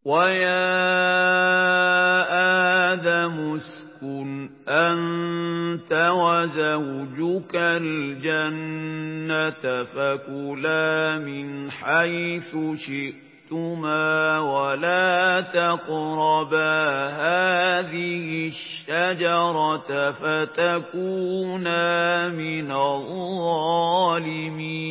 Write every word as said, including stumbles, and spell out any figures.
وَيَا آدَمُ اسْكُنْ أَنتَ وَزَوْجُكَ الْجَنَّةَ فَكُلَا مِنْ حَيْثُ شِئْتُمَا وَلَا تَقْرَبَا هَٰذِهِ الشَّجَرَةَ فَتَكُونَا مِنَ الظَّالِمِينَ